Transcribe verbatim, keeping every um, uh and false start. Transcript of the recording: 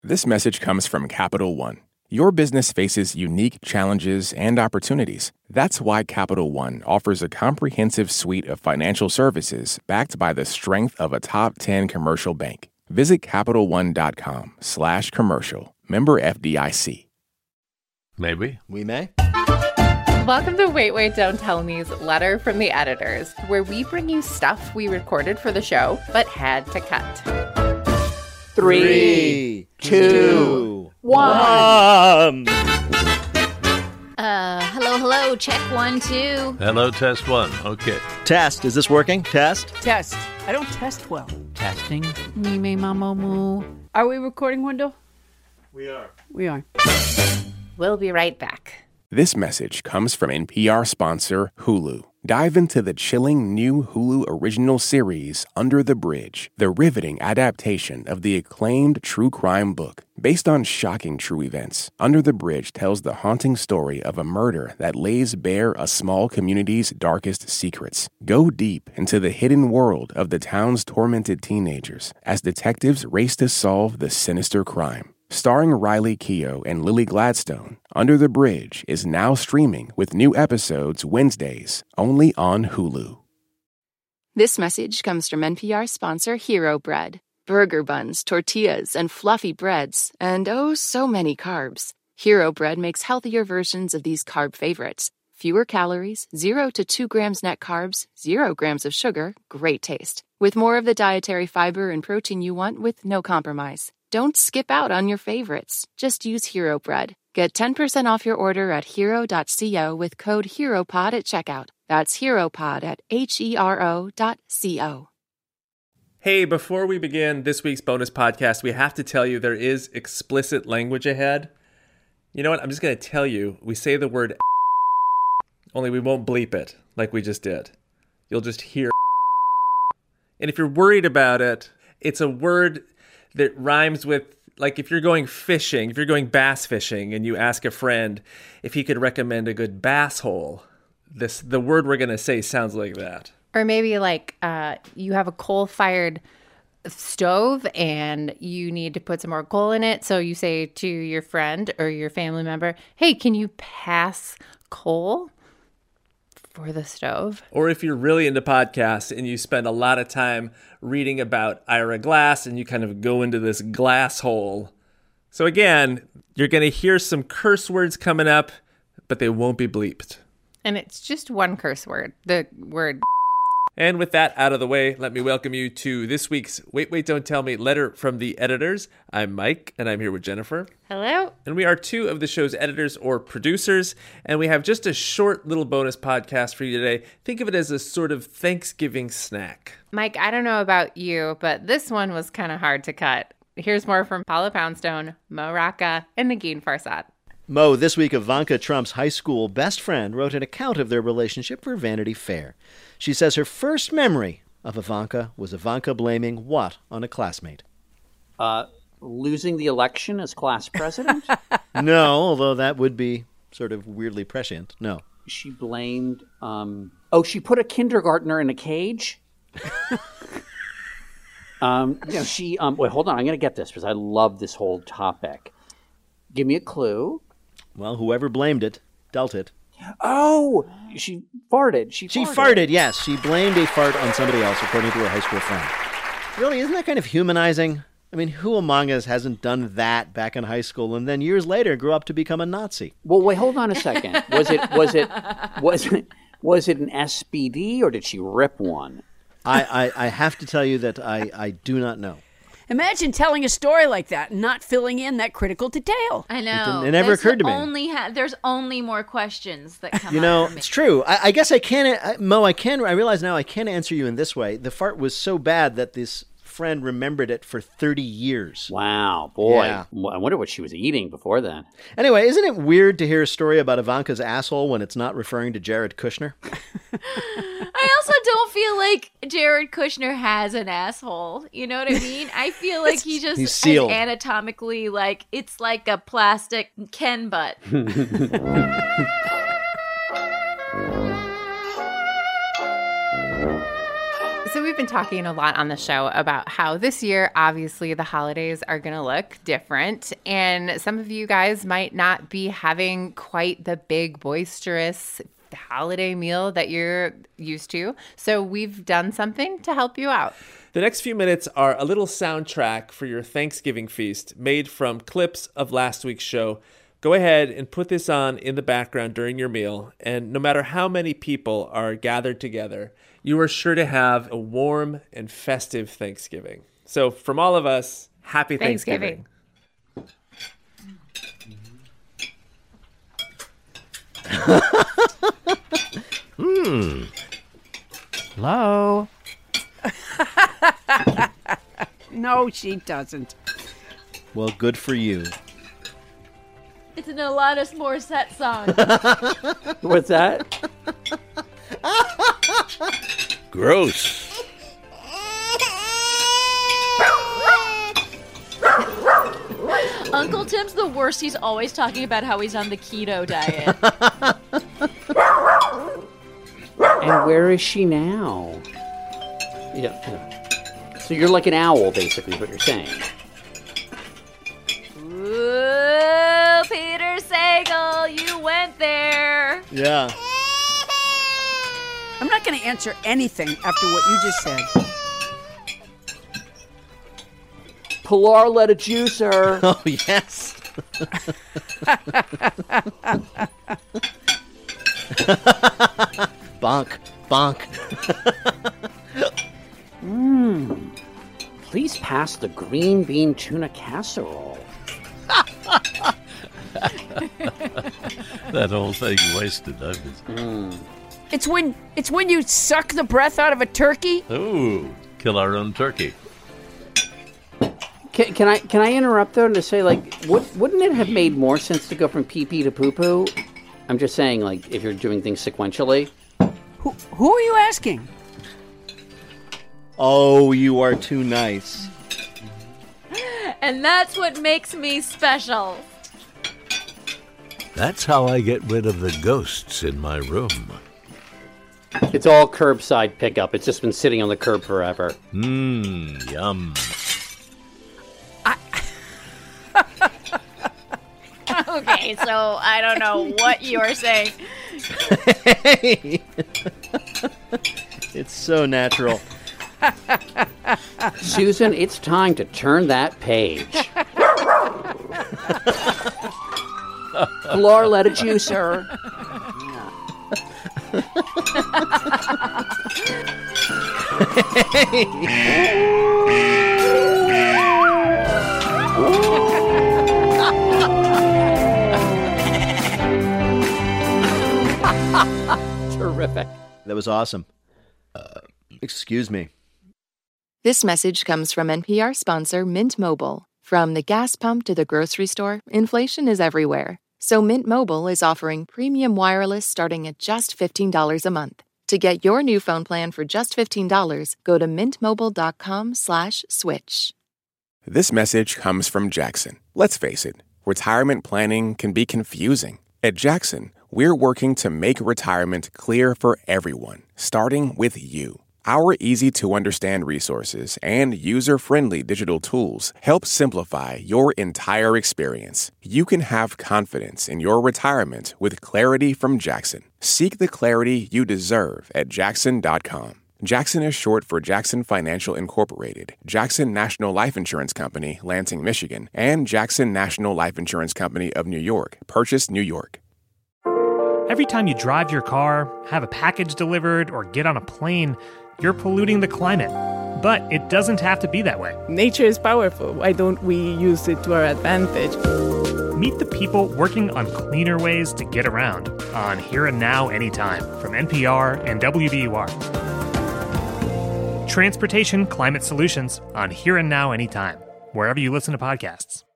This message comes from Capital One. Your business faces unique challenges and opportunities. That's why Capital One offers a comprehensive suite of financial services backed by the strength of a top ten commercial bank. Visit CapitalOne.com slash commercial. Member F D I C. Maybe. We may. Welcome to Wait, Wait, Don't Tell Me's Letter from the Editors, where we bring you stuff we recorded for the show but had to cut. Three, Three two, two, one. Uh, hello, hello, check one, two. Hello, test one. Okay. Test. Is this working? Test? Test. I don't test well. Testing. Me, me, mama, moo. Are we recording, Wendell? We are. We are. We'll be right back. This message comes from N P R sponsor Hulu. Dive into the chilling new Hulu original series, Under the Bridge, the riveting adaptation of the acclaimed true crime book. Based on shocking true events, Under the Bridge tells the haunting story of a murder that lays bare a small community's darkest secrets. Go deep into the hidden world of the town's tormented teenagers as detectives race to solve the sinister crime. Starring Riley Keough and Lily Gladstone, Under the Bridge is now streaming with new episodes Wednesdays, only on Hulu. This message comes from N P R sponsor Hero Bread. Burger buns, tortillas, and fluffy breads, and oh, so many carbs. Hero Bread makes healthier versions of these carb favorites. Fewer calories, zero to two grams net carbs, zero grams of sugar, great taste. With more of the dietary fiber and protein you want with no compromise. Don't skip out on your favorites. Just use Hero Bread. Get ten percent off your order at hero dot co with code HEROPOD at checkout. That's HEROPOD at H E R O dot C O. Hey, before we begin this week's bonus podcast, we have to tell you there is explicit language ahead. You know what? I'm just going to tell you, we say the word only we won't bleep it like we just did. You'll just hear. And if you're worried about it, it's a word that rhymes with, like if you're going fishing, if you're going bass fishing and you ask a friend if he could recommend a good bass hole, this the word we're going to say sounds like that. Or maybe like uh, you have a coal-fired stove and you need to put some more coal in it. So you say to your friend or your family member, hey, can you pass coal for the stove? Or if you're really into podcasts and you spend a lot of time reading about Ira Glass and you kind of go into this glass hole. So again, you're going to hear some curse words coming up, but they won't be bleeped. And it's just one curse word, the word. And with that out of the way, let me welcome you to this week's Wait, Wait, Don't Tell Me Letter from the Editors. I'm Mike, and I'm here with Jennifer. Hello. And we are two of the show's editors or producers, and we have just a short little bonus podcast for you today. Think of it as a sort of Thanksgiving snack. Mike, I don't know about you, but this one was kind of hard to cut. Here's more from Paula Poundstone, Mo Rocca, and Negin Farsad. Mo, this week Ivanka Trump's high school best friend wrote an account of their relationship for Vanity Fair. She says her first memory of Ivanka was Ivanka blaming what on a classmate? Uh, losing the election as class president? No, although that would be sort of weirdly prescient. No. She blamed, um, oh, she put a kindergartner in a cage? um, you know, she, um, wait, hold on, I'm going to get this because I love this whole topic. Give me a clue. Well, whoever blamed it, dealt it. Oh, she farted. She farted. She farted, yes. She blamed a fart on somebody else, according to her high school friend. Really, isn't that kind of humanizing? I mean, who among us hasn't done that back in high school and then years later grew up to become a Nazi? Well, wait, hold on a second. Was it was it was it was it an S P D or did she rip one? I, I, I have to tell you that I, I do not know. Imagine telling a story like that and not filling in that critical detail. I know. It, it never there's occurred to me. Only ha- there's only more questions that come You know, up for me. it's true. I, I guess I can't, I, Mo, I can, I realize now I can't answer you in this way. The fart was so bad that this friend remembered it for thirty years. Wow, boy. Yeah. I wonder what she was eating before then. Anyway, isn't it weird to hear a story about Ivanka's asshole when it's not referring to Jared Kushner? I also don't feel like Jared Kushner has an asshole. You know what I mean? I feel like he just He's is sealed. anatomically like it's like a plastic Ken butt. So we've been talking a lot on the show about how this year, obviously, the holidays are going to look different. And some of you guys might not be having quite the big, boisterous holiday meal that you're used to. So we've done something to help you out. The next few minutes are a little soundtrack for your Thanksgiving feast made from clips of last week's show. Go ahead and put this on in the background during your meal. And no matter how many people are gathered together, you are sure to have a warm and festive Thanksgiving. So from all of us, happy Thanksgiving. Hmm. Hello? No, she doesn't. Well, good for you. It's an Alanis Morissette song. What's that? Gross. Uncle Tim's the worst. He's always talking about how he's on the keto diet. And where is she now? Yeah, yeah. So you're like an owl, basically, is what you're saying. Ooh, Peter Sagal, you went there. Yeah. I'm not going to answer anything after what you just said. Pilar, let a juicer. Oh, yes. Bonk. Bonk. Mmm. Please pass the green bean tuna casserole. That whole thing wasted, I was. Mm. It's when it's when you suck the breath out of a turkey. Ooh, kill our own turkey. Can, can I can I interrupt though to say, like, what, wouldn't it have made more sense to go from pee pee to poo poo? I'm just saying, like, if you're doing things sequentially. Who who are you asking? Oh, you are too nice. And that's what makes me special. That's how I get rid of the ghosts in my room. It's all curbside pickup. It's just been sitting on the curb forever. Mmm, yum. Okay, so I don't know what you are saying. Hey. It's so natural. Susan, it's time to turn that page. Pilar, let a juicer. Terrific. That was awesome. Uh, excuse me. This message comes from N P R sponsor Mint Mobile. From the gas pump to the grocery store, inflation is everywhere. So Mint Mobile is offering premium wireless starting at just fifteen dollars a month. To get your new phone plan for just fifteen dollars, go to mintmobile.com slash switch. This message comes from Jackson. Let's face it, retirement planning can be confusing. At Jackson, we're working to make retirement clear for everyone, starting with you. Our easy-to-understand resources and user-friendly digital tools help simplify your entire experience. You can have confidence in your retirement with clarity from Jackson. Seek the clarity you deserve at jackson dot com. Jackson is short for Jackson Financial Incorporated, Jackson National Life Insurance Company, Lansing, Michigan, and Jackson National Life Insurance Company of New York, Purchase, New York. Every time you drive your car, have a package delivered, or get on a plane, you're polluting the climate. But it doesn't have to be that way. Nature is powerful. Why don't we use it to our advantage? Meet the people working on cleaner ways to get around on Here and Now Anytime from N P R and W B U R. Transportation Climate Solutions on Here and Now Anytime, wherever you listen to podcasts.